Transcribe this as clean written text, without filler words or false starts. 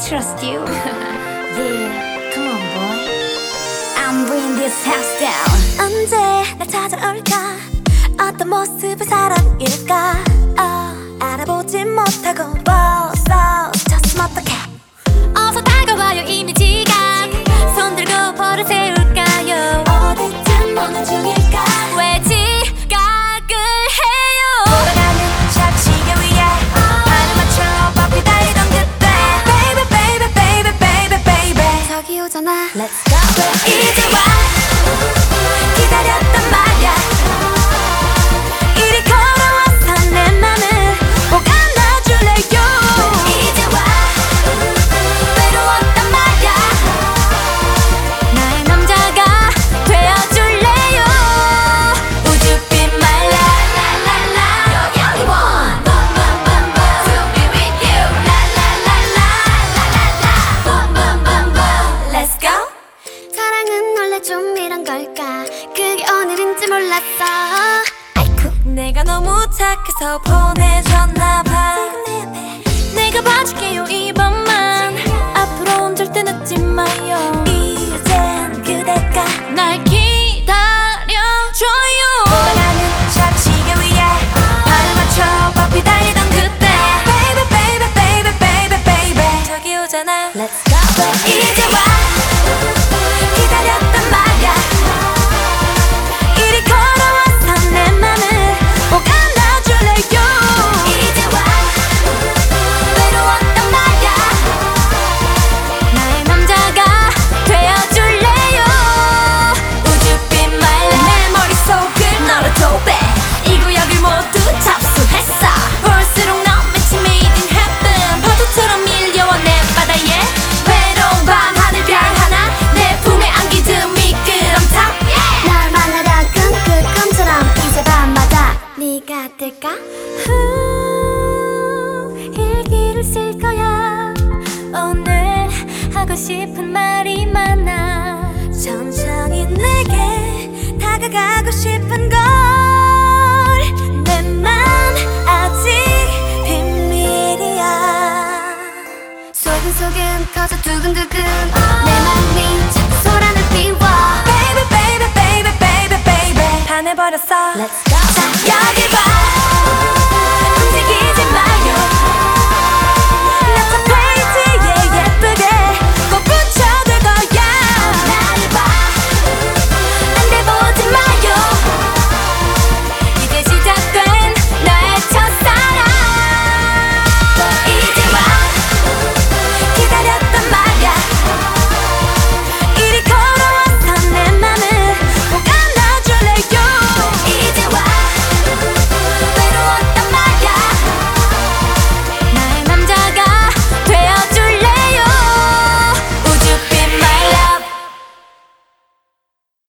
trust you. Yeah, come on boy. I'm bringing this house down. 언제 날 찾아올까? 어떤 모습의 사랑일까? 알아보지 못하고 벌써 졌으면 어떡해. 어서 다가와요 이미지가 손 들고 벌을 세울까요? 어디쯤 보는 중일까? 왜 지각을 해요? 돌아가는 착시계 위에 발을 맞춰 바삐 달리던 그때 Baby baby baby baby baby 저기 오잖아 Let's go 이제 와 기다렸단 말야 이리 걸어와서 내 맘을 꼭 안아줄래요 이제 와 외로웠단 말야 나의 남자가 되어줄래요? 우주빛 말라 라라라 You're the only one Boom boom boom boom To be with you 라라라라 라라라 Boom boom boom boom Let's go 사랑은 원래 좀 이런 걸까 그게 오늘인지 몰랐어 아이쿠 내가 너무 착해서 보내줬나봐 내가 봐줄게요 이번만 앞으로는 절대 늦지 마요 이젠 그대가 날 기다려줘요 돌아가는 착시계 위에 발을 맞춰 바삐 달리던 그때 Baby baby baby baby baby 저기 오잖아 Let's go 이제 와 기다렸단 말야 이리 걸어와서 내 맘을 꼭 안아줄래요 이제 와 외로웠단 말야 나의 남자가 되어줄래요 우주빛 말라 내 머릿속을 너로 도배 이 구역을 모두 접수했어 볼수록 넌 마치 made in heaven 파도처럼 밀려와 내 바다에 외로운 밤 하늘별 하나 내 품에 안기듯 미끄럼타 날 만나다 끈 꿈처럼 이제 밤마다 네가 될까? 일기를 쓸 거야 오늘 하고 싶은 말이 많아 천천히 내게 다가가고 싶은 걸 내 맘 아직 비밀이야 소근소근 커져 두근두근 내 맘이 자꾸 소란을 피워 Baby baby baby baby baby 반해버렸어 Let's go